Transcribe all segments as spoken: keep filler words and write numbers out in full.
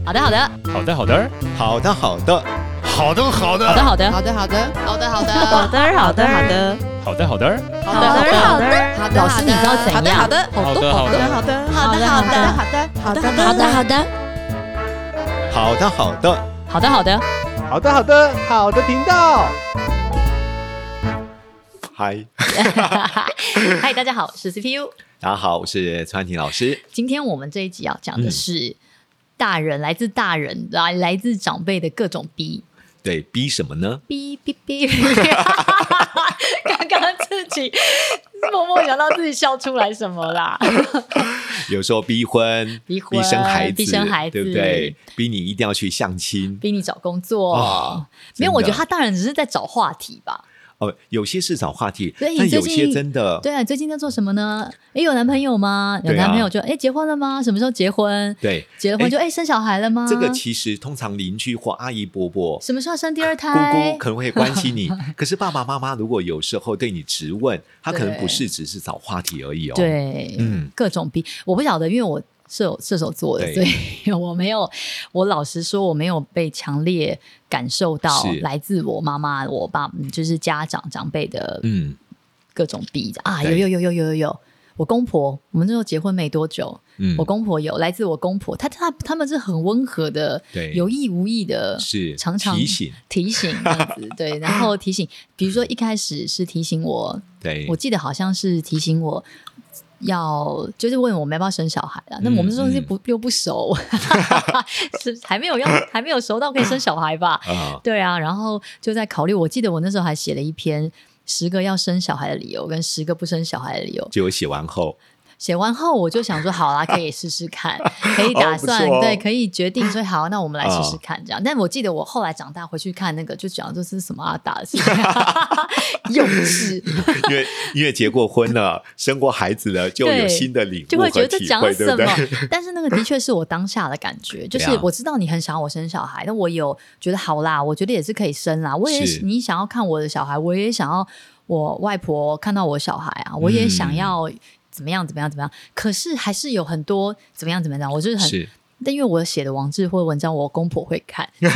好的好的好的好的好的好的好的好的好的好的好的，好的，好的，好的， 好的好的好的好的好的好的好的好的， 老师你知道怎样？ 好的， 好的好的好的， 好的好的好的，好的， 好的好的好的好的好的好的好的好的好的频道。 嗨， 嗨，大家好，我是 C P U。 大家好，我是川婷老师。 今天我们这一集要讲的是大人、来自大人来来自长辈的各种逼。 对，逼什么呢？ 逼逼逼！刚刚自己默默想到自己笑出来什么啦？ 有时候逼婚、 逼婚生孩子、 逼生孩子对不对？逼你一定要去相亲， 逼你找工作。 哦没有， 真的我觉得他当然只是在找话题吧。 哦，有些是找话题， 对， 但有你最近些真的， 对啊，你最近在做什么呢？诶，有男朋友吗？有对啊男朋友就诶，结婚了吗？什么时候结婚？ 对， 结了婚就诶，生小孩了吗？ 这个其实通常邻居或阿姨伯伯、 什么时候生第二姑胎？ 姑可能会关心你，可是爸爸妈妈如果有时候对你质问，他可能对不是只是找话题而已哦。， 对， 嗯各种逼，我不晓得，因为我射手射手座的，所对以我没有，我老实说，我没有被强烈感受到是来自我妈妈、我爸，就是家长长辈的嗯， 各种逼啊，有对有有有有有有，我公婆，我们那时候结婚没多久， 嗯我公婆有来自我公婆，他他他们是很温和的， 对有意无意的， 是常常提醒， 提醒这样子，对，然后提醒，比如说一开始是提醒我。 对， 我记得好像是提醒我要，就是问我们要不要生小孩啦。那、 嗯我们这东西不、又不熟，是还没有要还没有熟到可以生小孩吧？ 啊， 对啊，然后就在考虑。我记得我那时候还写了一篇十个要生小孩的理由跟十个不生小孩的理由。 结果写完后， 写完后我就想说，好啦，可以试试看，可以打算、 哦不错哦对，可以决定说好，那我们来试试看这样。但我记得我后来长大回去看那个，就讲这是什么阿达的事情，幼稚。 因为因为结过婚了，生过孩子了，就有对新的领悟就会觉得和体这讲会，对什么不对？？ 但是那个的确是我当下的感觉，就是对啊我知道你很想要我生小孩，但我有觉得好啦，我觉得也是可以生啦。我也是你想要看我的小孩，我也想要我外婆看到我小孩啊，我也想要怎么样怎么样怎么样。可是还是有很多怎么样怎么样，我就是很， 是但因为我写的网志或文章，我公婆会看，所以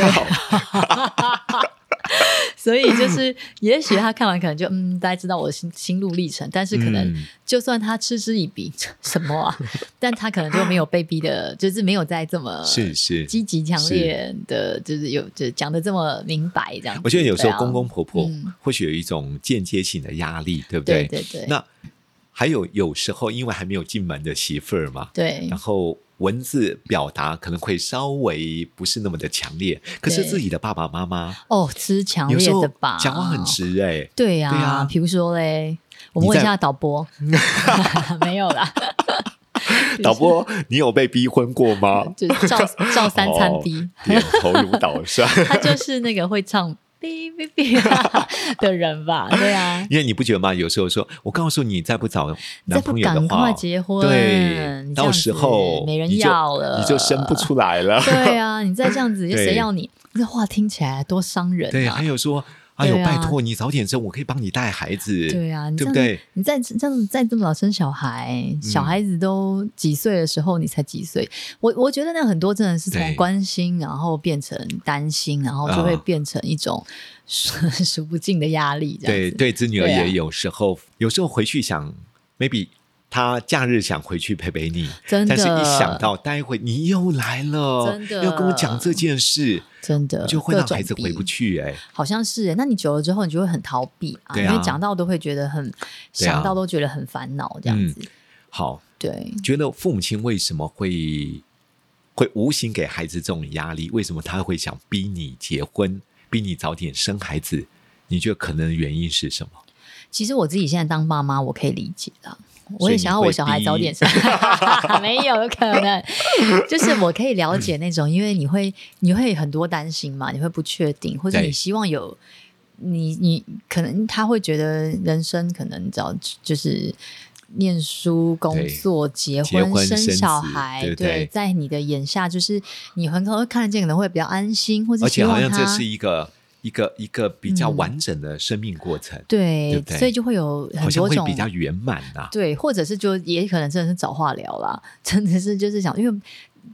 所以就是，也许他看完可能就嗯，大家知道我的心心路历程，但是可能嗯就算他嗤之以鼻，什么啊，但他可能就没有被逼的，就是没有在这么是是积极强烈的，就是有就讲的这么明白这样子。 我觉得有时候对啊公公婆婆嗯或许有一种间接性的压力，对不对对？ 对对， 那还有有时候因为还没有进门的媳妇儿嘛， 对然后文字表达可能会稍微不是那么的强烈，可是对自己的爸爸妈妈哦，吃强有时候烈的吧， 讲话很直哎、 对呀、 对啊比如说嘞，我们问一下导播，没有啦， 导播，你有被逼婚过吗？ 就是照照三餐逼。 哦点头如捣蒜。 他就是那个会唱哔哔哔的人吧？对啊， 因为你不觉得吗？有时候说，我告诉你，再不找再男不赶朋友的话， 快结婚， 对， 你这样子到时候没人你就要了， 你就生不出来了。 对啊，你再这样子， 对谁要你？这话听起来多伤人对， 啊！ 还有说，哎呦， 对啊拜托你早点生，我可以帮你带孩子。 对啊，你这样对不对？ 你再这样子再这么早生小孩，小孩子都几岁的时候，你才几岁？我我觉得那很多真的是从对关心，然后变成担心，然后就会啊变成一种数数不尽的压力。这样对子对，子女儿对啊也有时候，有时候回去想，maybe 他假日想回去陪陪你， 真的但是一想到待会你又来了， 真的要跟我讲这件事， 真的就会让各种孩子回不逼去。哎， 好像是耶，那你久了之后，你就会很逃避啊， 对啊因为讲到都会觉得很， 对啊想到都觉得很烦恼这样子。 好， 对， 觉得父母亲为什么会会无形给孩子这种压力？为什么他会想逼你结婚，逼你早点生孩子？你觉得可能的原因是什么？ 其实我自己现在当妈妈，我可以理解啦。我也所以你会想要我小孩逼早点生，没有有可能，就是我可以了解那种，因为你会你会很多担心嘛，你会不确定，或者对你希望有你你可能他会觉得人生可能只要就是念书、工作、结结婚生生小子孩， 对不对在你的眼下，就是你很可能会看得见，可能会比较安心，或者而且希望他好像这是一个一个一个比较完整的生命过程， 对， 对不对所以就会有好像会很多种比较圆满呐。 对，或者是就也可能真的是找话聊啦，真的是就是想，因为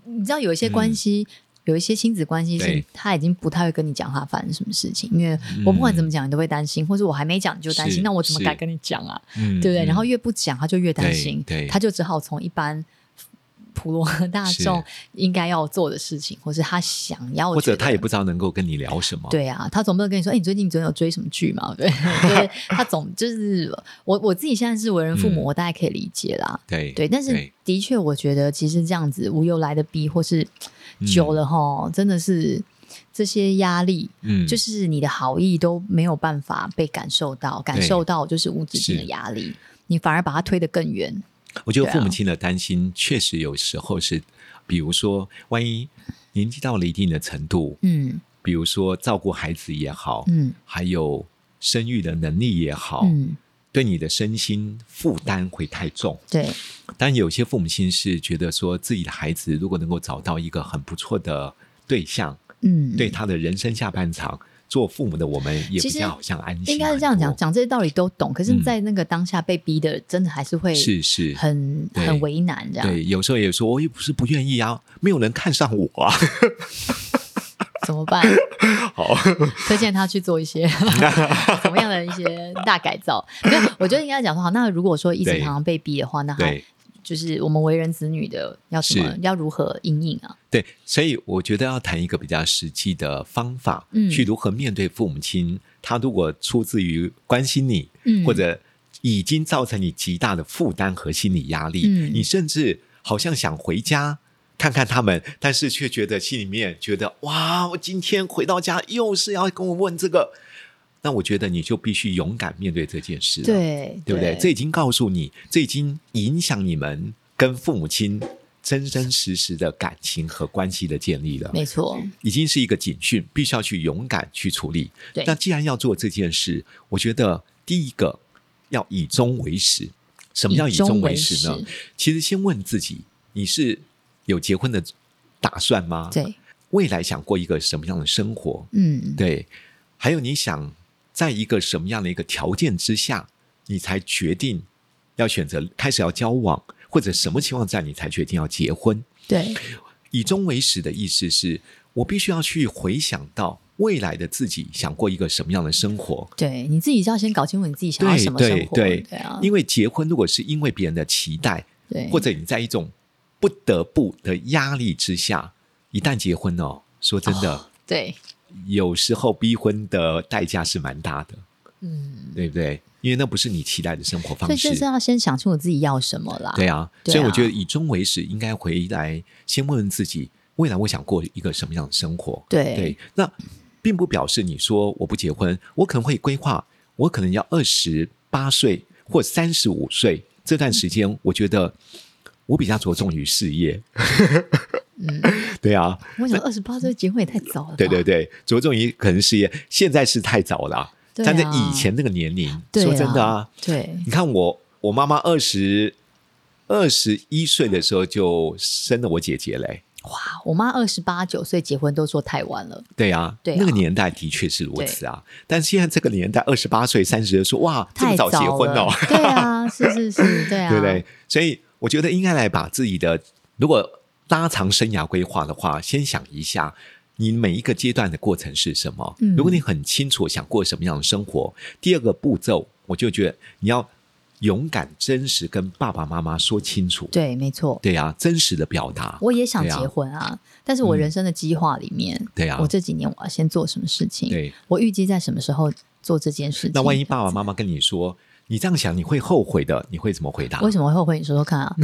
你知道有一些关系、嗯、有一些亲子关系是他已经不太会跟你讲他发生什么事情，因为我不管怎么讲你都会担心、嗯、或者我还没讲你就担心，那我怎么敢跟你讲啊、嗯、对不对、嗯、然后越不讲他就越担心，他就只好从一般普罗大众应该要做的事情，或是他想要， 或者他也不知道能够跟你聊什么。 对啊，他总不能跟你说：“哎、欸，你最近总有追什么剧嘛？”对，就是他总就是我我自己现在是为人父母，嗯、我大概可以理解啦。 对对，但是的确，我觉得其实这样子无由来的逼，或是久了哈、嗯，真的是这些压力，嗯，就是你的好意都没有办法被感受到，感受到就是无止境的压力，你反而把它推得更远。 我觉得父母亲的担心确实有时候是，比如说万一年纪到了一定的程度，嗯，比如说照顾孩子也好，嗯，还有生育的能力也好，嗯，对你的身心负担会太重。 对， 但有些父母亲是觉得说自己的孩子如果能够找到一个很不错的对象，嗯，对他的人生下半场，做父母的我们也比较好像安心。 应该是这样讲，讲这些道理都懂，可是在那个当下被逼的，真的还是会是是很很为难这样。 对，有时候也说我也不是不愿意啊，没有人看上我啊， 怎么办？ 好， 推荐他去做一些什么样的一些大改造。没有，我觉得应该讲说好。那如果说一直常常被逼的话，那他就是我们为人子女的要什么，要如何因应啊？ 对，所以我觉得要谈一个比较实际的方法，嗯，去如何面对父母亲。他如果出自于关心你，嗯，或者已经造成你极大的负担和心理压力，嗯，你甚至好像想回家看看他们，但是却觉得心里面觉得哇，我今天回到家又是要跟我问这个。那我觉得你就必须勇敢面对这件事了， 对， 对不对？这已经告诉你，这已经影响你们跟父母亲真真实实的感情和关系的建立了。 没错， 已经是一个警讯，必须要去勇敢去处理。 对， 那既然要做这件事，我觉得第一个要以终为始。什么叫以终为始呢？其实先问自己，你是有结婚的打算吗？ 对， 未来想过一个什么样的生活？嗯，对，还有你想在一个什么样的一个条件之下，你才决定要选择开始要交往，或者什么情况下你才决定要结婚？ 对， 以终为始的意思是我必须要去回想到未来的自己想过一个什么样的生活。 对，你自己要先搞清楚你自己想要什么生活。 对对 对, 对啊， 因为结婚如果是因为别人的期待，对，或者你在一种不得不的压力之下，一旦结婚哦，说真的，哦， 对， 有时候逼婚的代价是蛮大的，嗯，对不对？因为那不是你期待的生活方式， 所以就是要先想清楚自己要什么啦。 对啊，对啊，所以我觉得以终为始，应该回来先问问自己，未来我想过一个什么样的生活。 对对，那并不表示你说我不结婚，我可能会规划，我可能要二十八岁或三十五岁这段时间，我觉得我比较着重于事业。嗯，对啊， 我想二十八岁结婚也太早了吧。 对对对，着重于可能事业，现在是太早了，啊，但在以前那个年龄，啊，说真的啊， 对， 你看我我妈妈二十二十一岁的时候就生了我姐姐嘞。 哇，我妈二十八九岁结婚都说太晚了。 对啊，对啊，那个年代的确是如此啊。但现在这个年代，二十八岁、三十岁说哇，这么早结婚哦。 对啊，是是是，对啊， 对不对？所以我觉得应该来把自己的，如果拉长生涯规划的话，先想一下你每一个阶段的过程是什么。嗯，如果你很清楚想过什么样的生活，第二个步骤，我就觉得你要勇敢真实跟爸爸妈妈说清楚。 对，没错。 对啊，真实的表达。 我也想结婚 啊, 啊但是我人生的计划里面，嗯，对啊，我这几年我要先做什么事情，对，我预计在什么时候做这件事情。 那万一爸爸妈妈跟你说你这样想你会后悔的，你会怎么回答？ 为什么会后悔？你说说看啊。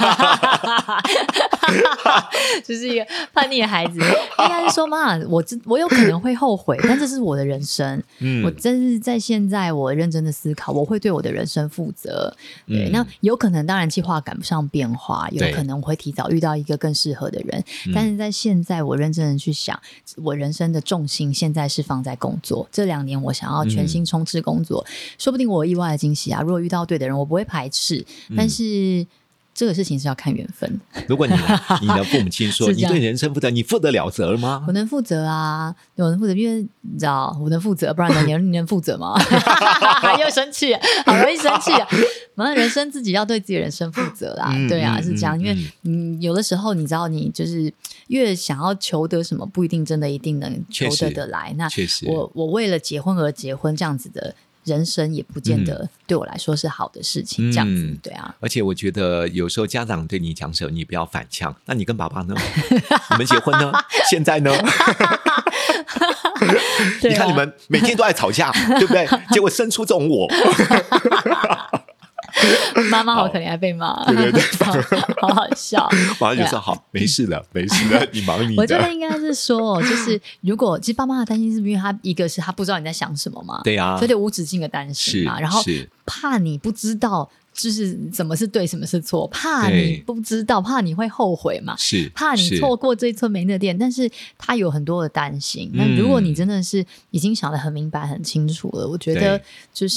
就是一个叛逆的孩子，应该是说嘛，我我有可能会后悔，但这是我的人生，嗯，我真是在现在我认真的思考，我会对我的人生负责。对，嗯，那有可能当然计划赶不上变化，有可能我会提早遇到一个更适合的人，但是在现在我认真的去想，我人生的重心现在是放在工作，这两年我想要全心冲刺工作，嗯，说不定我有意外的惊喜啊，如果遇到对的人我不会排斥，但是这个事情是要看缘分。 如果你你的父母亲说你对人生负责，你负得了责吗？ 我能负责啊，我能负责，因为你知道我能负责，不然你能你能负责吗？又生气，好容易生气啊！反正人生自己要对自己的人生负责啦，嗯、对啊，是这样。嗯、因为嗯，有的时候你知道，你就是越想要求得什么，不一定真的一定能求得得来。那我我为了结婚而结婚，这样子的人生也不见得对我来说是好的事情，嗯、这样子，对啊。 而且我觉得有时候家长对你讲什么，你不要反呛。那你跟爸爸呢？你们结婚呢？现在呢？你看你们每天都在吵架，对不对？结果生出这种我。 妈妈好可怜，还被骂， 对对对， 好好笑。 马上就说好，没事了，没事了，你忙你的。 我觉得应该是说，就是如果其实爸妈的担心是不是因为他一个是他不知道你在想什么嘛， 对啊， 所以就无止境的担心嘛，然后怕你不知道就是什么是对，什么是错，怕你不知道，怕你会后悔嘛， 是怕你错过这一寸没那店，但是他有很多的担心。那、嗯、如果你真的是已经想得很明白、很清楚了，我觉得就是。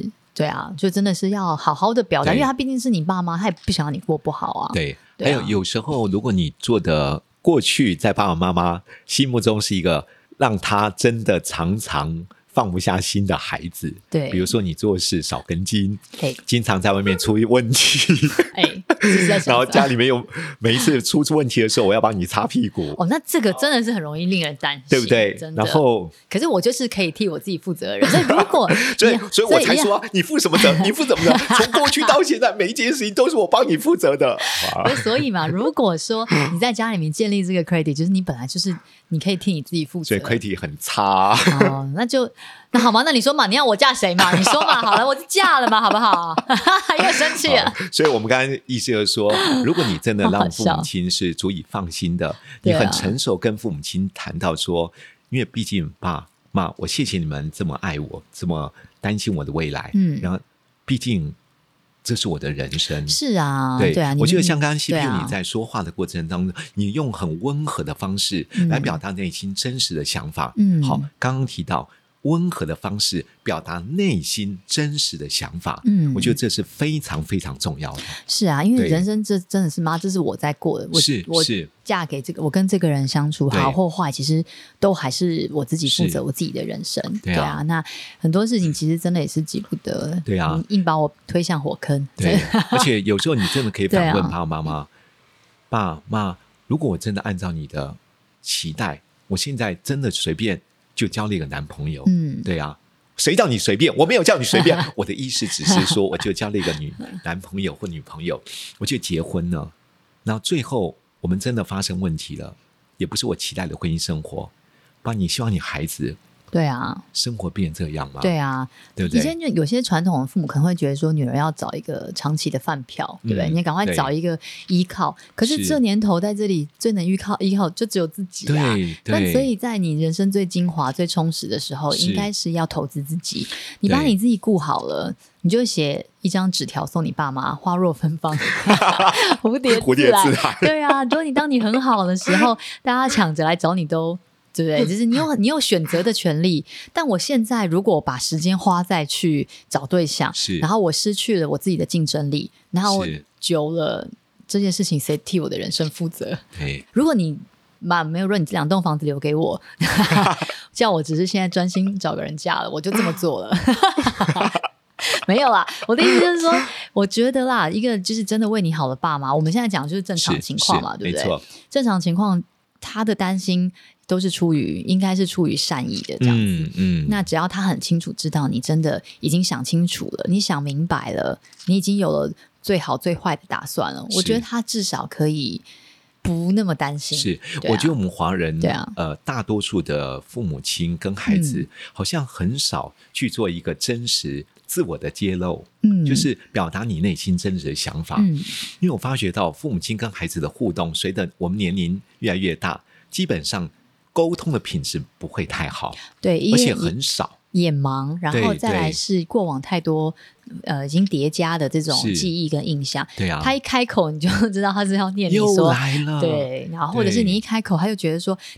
对啊，就真的是要好好的表达，因为他毕竟是你爸妈，他也不想让你过不好啊。 对，对啊，还有有时候如果你做的过去在爸爸妈妈心目中是一个让他真的常常放不下心的孩子， 对， 比如说你做事少根筋，经常在外面出问题， 哎， 然后家里面有每一次出出问题的时候，我要帮你擦屁股。 哦，那这个真的是很容易令人担心， 对不对？ 真的。 然后， 可是我就是可以替我自己负责的人，所以如果所以，所以我才说你负什么责？你负什么责？从过去到现在，每一件事情都是我帮你负责的。 所以嘛，如果说你在家里面建立这个 credit， 就是你本来就是你可以替你自己负责， 所以 credit 很差。 哦，那就。那好吗？那你说嘛，你要我嫁谁嘛？你说嘛，好了，我就嫁了嘛，好不好？又生气了。 所以我们刚才意思就是说，如果你真的让父母亲是足以放心的，你很成熟跟父母亲谈到说，因为毕竟爸妈，我谢谢你们这么爱我，这么担心我的未来，嗯，然后毕竟这是我的人生， 是啊， 对， 对啊。 我觉得像刚刚 C P U 你在说话的过程当中，啊、你用很温和的方式来表达内心真实的想法。嗯，好，刚刚提到。温和的方式表达内心真实的想法，嗯，我觉得这是非常非常重要的。 是啊，因为人生这真的是妈，这是我在过的，我是我是嫁给这个，我跟这个人相处好或坏，其实都还是我自己负责我自己的人生。对 啊, 对啊，那很多事情其实真的也是急不得， 对啊， 硬把我推向火坑。 对，而且有时候你真的可以反问爸爸妈妈：爸妈，如果我真的按照你的期待，我现在真的随便。就交了一个男朋友，嗯，对啊，谁叫你随便？我没有叫你随便，我的意思只是说，我就交了一个女男朋友或女朋友，我就结婚了。然后最后我们真的发生问题了，也不是我期待的婚姻生活。爸，你希望你孩子对啊， 生活变这样吗？ 对啊， 对不对？ 以前就有些传统的父母可能会觉得说，女儿要找一个长期的饭票，对不对？嗯、你赶快找一个依靠。可是这年头在这里最能依靠依靠就只有自己啊。 对对。 那所以在你人生最精华、最充实的时候，应该是要投资自己。你把你自己顾好了，你就写一张纸条送你爸妈，花若芬芳，蝴蝶蝴蝶自来。 对啊，如果你当你很好的时候，大家抢着来找你都。对不对？就是你有你有选择的权利，但我现在如果把时间花在去找对象，然后我失去了我自己的竞争力，然后久了这件事情谁替我的人生负责？如果你妈没有说你这两栋房子留给我，叫我只是现在专心找个人嫁了，我就这么做了。没有啦，我的意思就是说，我觉得啦，一个就是真的为你好的爸妈，我们现在讲就是正常情况嘛，对不对？正常情况。他的担心都是出于应该是出于善意的这样子，嗯嗯，那只要他很清楚知道你真的已经想清楚了，你想明白了，你已经有了最好最坏的打算了，我觉得他至少可以不那么担心。 是、啊、我觉得我们华人对啊，呃，大多数的父母亲跟孩子、嗯、好像很少去做一个真实自我的揭露，嗯，就是表达你内心真实的想法。嗯，因为我发觉到父母亲跟孩子的互动，随着我们年龄越来越大，基本上沟通的品质不会太好， 对， 而且很少， 也忙，然后再来是过往太多呃已经叠加的这种记忆跟印象。 对啊， 他一开口你就知道他是要念你说又来了， 对，然后或者是你一开口他就觉得说你。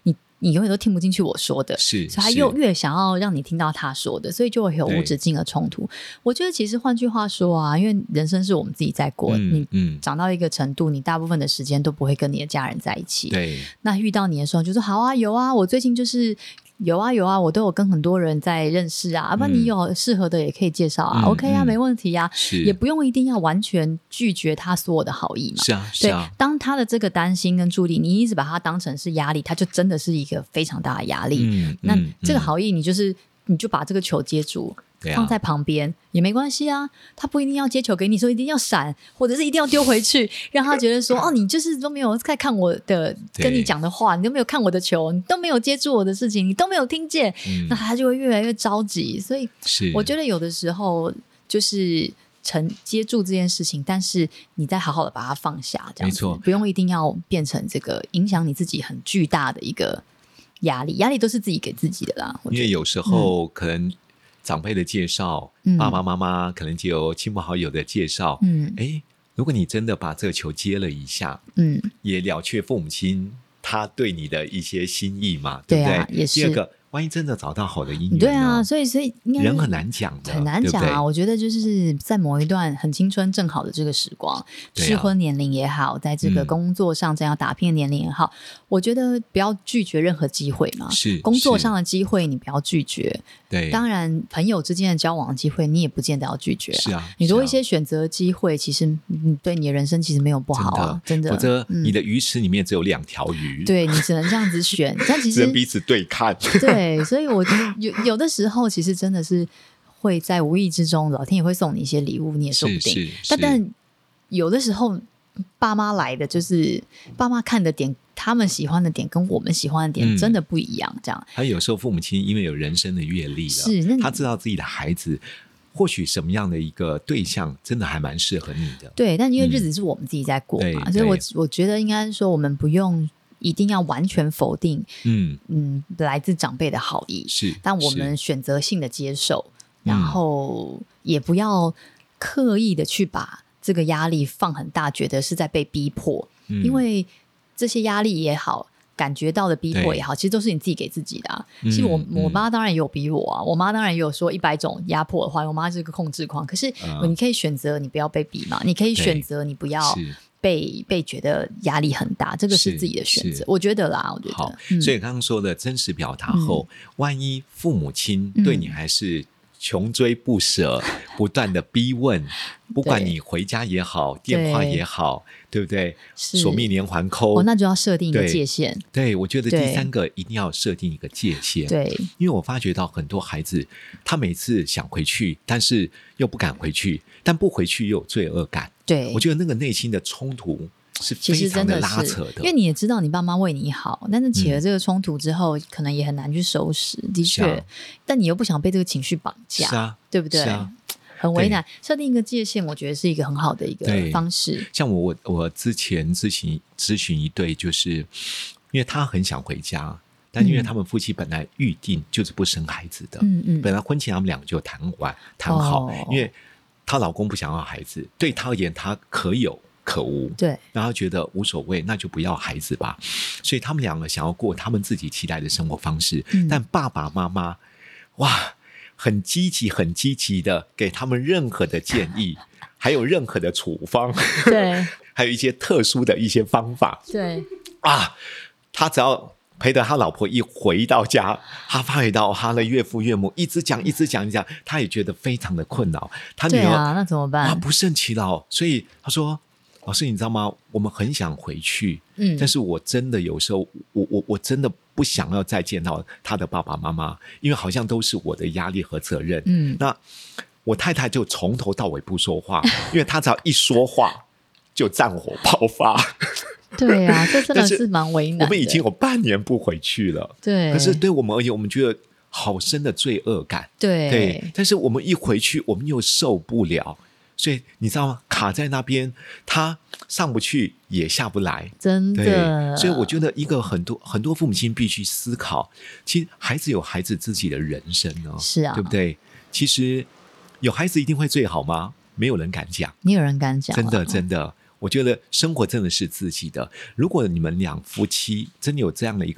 你永远都听不进去我说的， 是， 所以他又越想要让你听到他说的，所以就会有无止境的冲突。我觉得其实换句话说啊，因为人生是我们自己在过，嗯、你长到一个程度，你大部分的时间都不会跟你的家人在一起。 对， 那遇到你的时候就说好啊，有啊，我最近就是有啊有啊，我都有跟很多人在认识啊，要不然你有适合的也可以介绍啊、嗯、OK 啊、嗯、没问题啊，也不用一定要完全拒绝他所有的好意嘛。 是啊是啊， 对，当他的这个担心跟助力你一直把它当成是压力，他就真的是一个非常大的压力。嗯，那这个好意你就是、嗯、你就把这个球接住放在旁边、啊、也没关系啊，他不一定要接球给你说一定要闪，或者是一定要丢回去让他觉得说哦，你就是都没有在看我的跟你讲的话，你都没有看我的球，你都没有接住我的事情，你都没有听见、嗯、那他就会越来越着急。所以我觉得有的时候就是承接住这件事情，但是你再好好的把它放下，这样子没错，不用一定要变成这个影响你自己很巨大的一个压力，压力都是自己给自己的啦。 因为有时候可能、嗯长辈的介绍、嗯、爸爸妈妈可能就有亲朋好友的介绍，嗯，哎，如果你真的把这个球接了一下，嗯，也了却父母亲他对你的一些心意嘛，对不对？对啊，也是。第二个，万一真的找到好的姻缘呢？ 对啊，所以所以应该人很难讲的， 很难讲啊。我觉得就是在某一段很青春正好的这个时光，适婚年龄也好，在这个工作上正要打拼的年龄也好、嗯，我觉得不要拒绝任何机会嘛。是工作上的机会你不要拒绝，对，当然朋友之间的交往的机会你也不见得要拒绝、啊。是啊，你多一些选择机会，其实对你的人生其实没有不好啊，真的。 否则你的鱼池里面只有两条鱼、嗯，对， 你只能这样子选，但其实只能彼此对看。 对。对，所以我有有的时候其实真的是会在无意之中老天也会送你一些礼物，你也说不定。但但有的时候爸妈来的就是爸妈看的点，他们喜欢的点跟我们喜欢的点真的不一样，这样。 还有时候父母亲因为有人生的阅历了，是他知道自己的孩子或许什么样的一个对象真的还蛮适合你的。 对，但因为日子是我们自己在过嘛、嗯、所以我我觉得应该说我们不用一定要完全否定嗯嗯来自长辈的好意，是，但我们选择性的接受，然后也不要刻意的去把这个压力放很大，觉得是在被逼迫、嗯、因为这些压力也好，感觉到的逼迫也好，其实都是你自己给自己的啊。其实我我妈当然也有逼我啊，我妈当然也有说一百种压迫的话，我妈是个控制狂，可是你可以选择你不要被逼嘛，你可以选择你不要被被觉得压力很大，这个是自己的选择，我觉得啦，我觉得好、 嗯、所以刚刚说的真实表达后、嗯、万一父母亲对你还是穷追不舍、嗯、不断的逼问，不管你回家也好，电话也好， 对, 对不对？索命连环扣、 哦、那就要设定一个界限。 对, 对，我觉得第三个一定要设定一个界限。对，因为我发觉到很多孩子他每次想回去，但是又不敢回去，但不回去又有罪恶感。对，我觉得那个内心的冲突是非常的拉扯的， 因为你也知道你爸妈为你好，但是起了这个冲突之后、嗯、可能也很难去收拾，的确、啊、但你又不想被这个情绪绑架，是啊，对不对？是啊，很为难。设定一个界限我觉得是一个很好的一个方式。 像我我之前咨询咨询一对，就是因为他很想回家，但因为他们夫妻本来预定就是不生孩子的，嗯嗯，本来婚前他们两个就谈完谈好、哦、因为她老公不想要孩子，对她而言她可有可无，对，然后觉得无所谓，那就不要孩子吧。所以他们两个想要过他们自己期待的生活方式、嗯、但爸爸妈妈哇很积极很积极的给他们任何的建议还有任何的处方，对，还有一些特殊的一些方法，对啊，他只要陪着他老婆一回到家，他发觉到他的岳父岳母一直讲一直讲一讲，他也觉得非常的困扰。他女儿对啊，那怎么办？ 啊，不胜其扰。所以他说：“老师，你知道吗？我们很想回去，嗯，但是我真的有时候，我我我真的不想要再见到他的爸爸妈妈，因为好像都是我的压力和责任。嗯，那我太太就从头到尾不说话，因为她只要一说话就战火爆发。” 对啊，这真的是蛮为难的。 我们已经有半年不回去了，对。可是对我们而言，我们觉得好深的罪恶感，对对。但是我们一回去，我们又受不了，所以你知道吗？卡在那边，他上不去也下不来， 真的。 所以我觉得一个很多很多父母亲必须思考，其实孩子有孩子自己的人生哦，是啊，对不对？其实有孩子一定会最好吗？没有人敢讲， 没有人敢讲， 真的真的。我觉得生活真的是自己的，如果你们两夫妻真的有这样的一个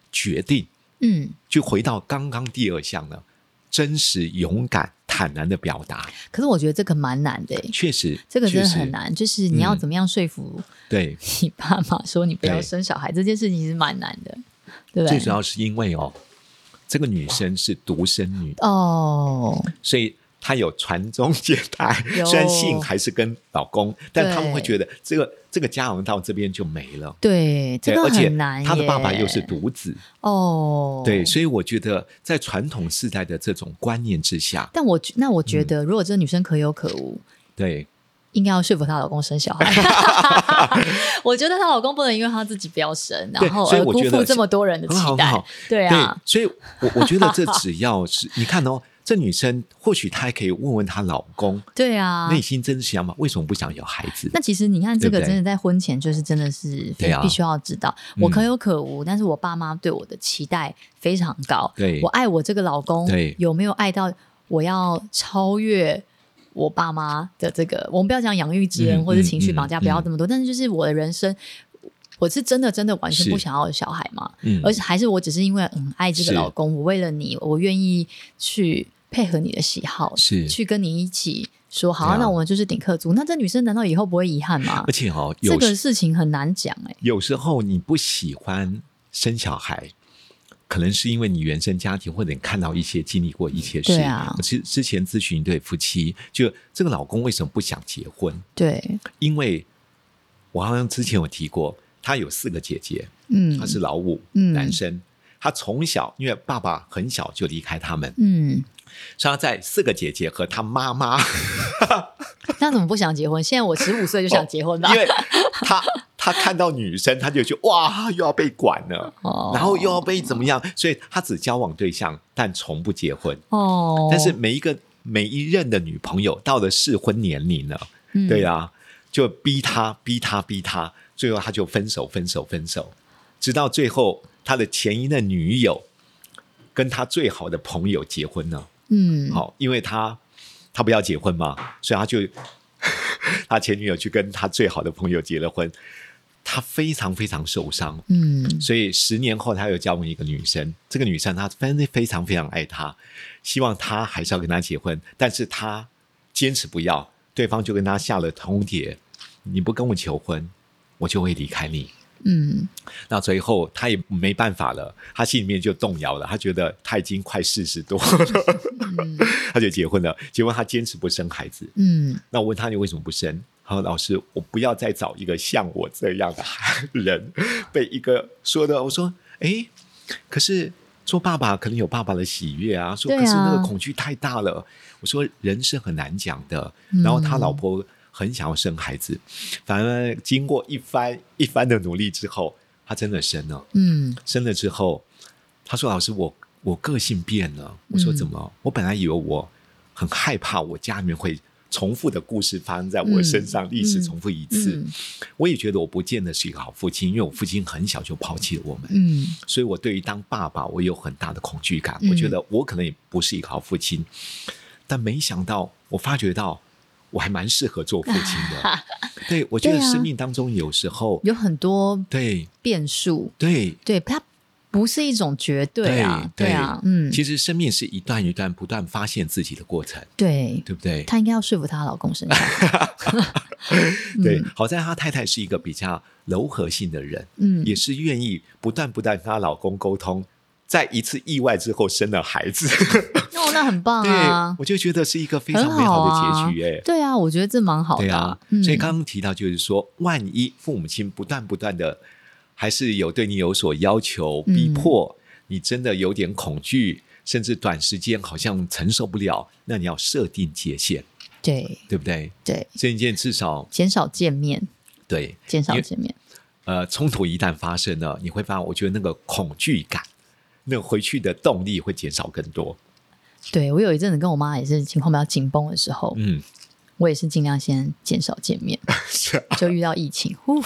决定， 嗯， 就回到刚刚第二项了，真实、勇敢、坦然的表达。 可是我觉得这个蛮难的， 确实， 这个真的确实很难，就是你要怎么样说服对你爸妈说你不要生小孩，这件事情是蛮难的，对不对？ 最主要是因为哦，这个女生是独生女哦， 所以她有传宗接代，虽然姓还是跟老公，但他们会觉得这个这个家好像到这边就没了。 对，这个很难耶。 而且他的爸爸又是独子哦， 对，所以我觉得在传统世代的这种观念之下， 但我那我觉得，如果这个女生可有可无， 对， 应该要说服她老公生小孩。我觉得她老公不能因为她自己不要生，然后而辜负这么多人的期待。对啊， 对，所以我我觉得这只要是你看哦。这女生或许她还可以问问她老公， 对啊， 内心真想法为什么不想有孩子？ 那其实你看这个真的在婚前就是真的是必须要知道，啊、我可有可无、嗯，但是我爸妈对我的期待非常高。 对， 我爱我这个老公，有没有爱到我要超越我爸妈的这个？我们不要讲养育之恩、嗯、或者情绪绑架，不要这么多、嗯嗯，但是就是我的人生。我是真的真的完全不想要有小孩嘛、嗯、而且还是我只是因为很爱这个老公，我为了你我愿意去配合你的喜好，是去跟你一起说好、啊、那我们就是顶客族。那这女生难道以后不会遗憾吗？ 而且哦， 这个事情很难讲哎、欸。 有时候你不喜欢生小孩，可能是因为你原生家庭，或者你看到一些经历过一些事。对啊，之之前咨询一对夫妻，就这个老公为什么不想结婚？对，因为我好像之前有提过。他有四个姐姐，嗯，他是老五、嗯，男生。他从小因为爸爸很小就离开他们，嗯，所以他在四个姐姐和他妈妈。 那怎么不想结婚？现在我十五岁就想结婚吧、 哦，因为他他看到女生，他就觉得哇，又要被管了、哦，然后又要被怎么样，所以他只交往对象，但从不结婚。哦，但是每一个每一任的女朋友到了适婚年龄了，嗯、对啊，就逼他逼他逼他。最后他就分手分手分手，直到最后他的前一任女友跟他最好的朋友结婚了。嗯，好，因为他他不要结婚嘛，所以他就他前女友去跟他最好的朋友结了婚，他非常非常受伤。嗯，所以十年后他又交往一个女生，这个女生她非常非常爱他，希望他还是要跟他结婚，但是他坚持不要，对方就跟他下了通牒，你不跟我求婚我就会离开你。嗯，那最后他也没办法了，他心里面就动摇了，他觉得他已经快四十多了、嗯、他就结婚了。结婚他坚持不生孩子。嗯，那我问他你为什么不生？他说老师我不要再找一个像我这样的人被一个说的。我说诶可是做爸爸可能有爸爸的喜悦啊，说可是那个恐惧太大了、啊、我说人是很难讲的、嗯、然后他老婆很想要生孩子，反而经过一番一番的努力之后，他真的生了。嗯，生了之后，他说：“老师，我我个性变了。”我说：“怎么、嗯？我本来以为我很害怕，我家里面会重复的故事发生在我身上，历、嗯、史重复一次、嗯嗯。我也觉得我不见得是一个好父亲，因为我父亲很小就抛弃了我们。嗯，所以我对于当爸爸，我有很大的恐惧感、嗯。我觉得我可能也不是一个好父亲，但没想到，我发觉到。”我还蛮适合做父亲的。对，我觉得生命当中有时候、啊、 有很多对变数， 对对，它不是一种绝对啊， 对， 对啊，嗯， 其实生命是一段一段不断发现自己的过程， 对， 对不对？ 她应该要说服她老公身上。 对、嗯，好在她太太是一个比较柔和性的人，嗯，也是愿意不断不断跟她老公沟通。在一次意外之后生了孩子。 哦，那很棒啊！ 对，我就觉得是一个非常美好的结局哎、欸。 对啊，我觉得这蛮好的。 对啊、嗯，所以刚刚提到就是说，万一父母亲不断不断的还是有对你有所要求、逼迫、嗯，你真的有点恐惧，甚至短时间好像承受不了，那你要设定界限，对，对不对？对，这一件至少减少见面， 对， 减少见面。 呃，冲突一旦发生了，你会发现，我觉得那个恐惧感。那回去的动力会减少更多。 对，我有一阵子跟我妈也是情况比较紧绷的时候，嗯，我也是尽量先减少见面，就遇到疫情，呼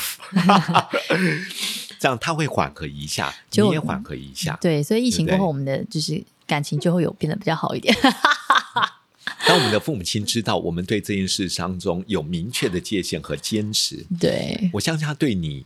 这样他会缓和一下，你也缓和一下。 对，所以疫情过后，我们的就是感情就会有变得比较好一点。 当我们的父母亲知道我们对这件事当中有明确的界限和坚持， 对， 我相信他对你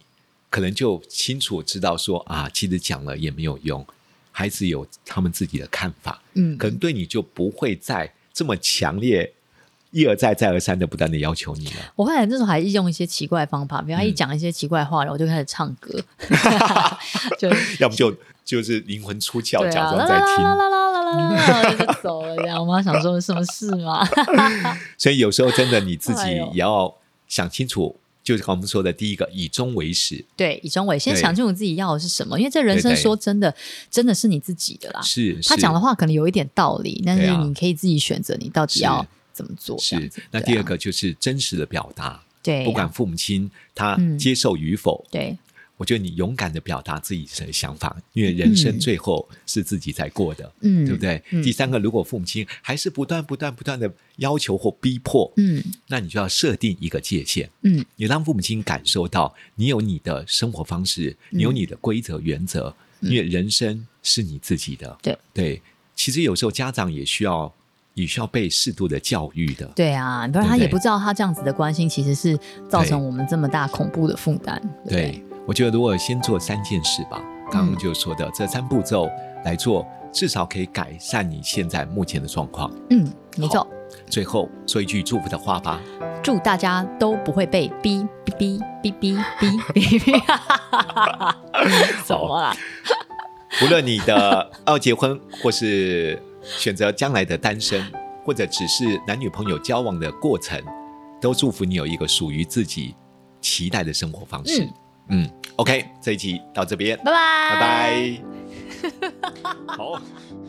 可能就清楚知道说啊，其实讲了也没有用，孩子有他们自己的看法，嗯，可能对你就不会再这么强烈一而再再而三的不断的要求你了。 我后来那时候还用一些奇怪的方法，比如他一讲一些奇怪的话，然后我就开始唱歌，就要不就就是灵魂出窍， 对啊， 假装在听， 啦啦啦啦啦啦啦，就走了。这样，我妈想说什么事吗？ 所以有时候真的你自己哎呦也要想清楚。就是我们说的第一个，以终为始。 对，以终为始，先想清楚自己要的是什么，因为这人生说真的，对对真的是你自己的啦。 是， 他讲的话可能有一点道理，但是你可以自己选择你到底要怎么做。 是，那第二个就是真实的表达。 对、啊， 不管父母亲他接受与否， 嗯、对。 我觉得你勇敢的表达自己的想法，因为人生最后是自己在过的，嗯，对不对？嗯、第三个，如果父母亲还是不断不断不断的要求或逼迫，嗯，那你就要设定一个界限，嗯，你让父母亲感受到你有你的生活方式，嗯、你有你的规则原则，嗯、因为人生是你自己的， 对对。 其实有时候家长也需要也需要被适度的教育的， 对啊，不然他也不知道他这样子的关心其实是造成我们这么大恐怖的负担，对。 对，我觉得如果先做三件事吧，刚刚就说的、嗯、这三步骤来做，至少可以改善你现在目前的状况。嗯， 没错。 最后说一句祝福的话吧， 祝大家都不会被逼逼逼逼逼逼逼，什么啊？ 无论你的要结婚，或是选择将来的单身，或者只是男女朋友交往的过程，都祝福你有一个属于自己期待的生活方式。嗯嗯 ，OK， 这一集到这边， 拜拜， 拜拜。好。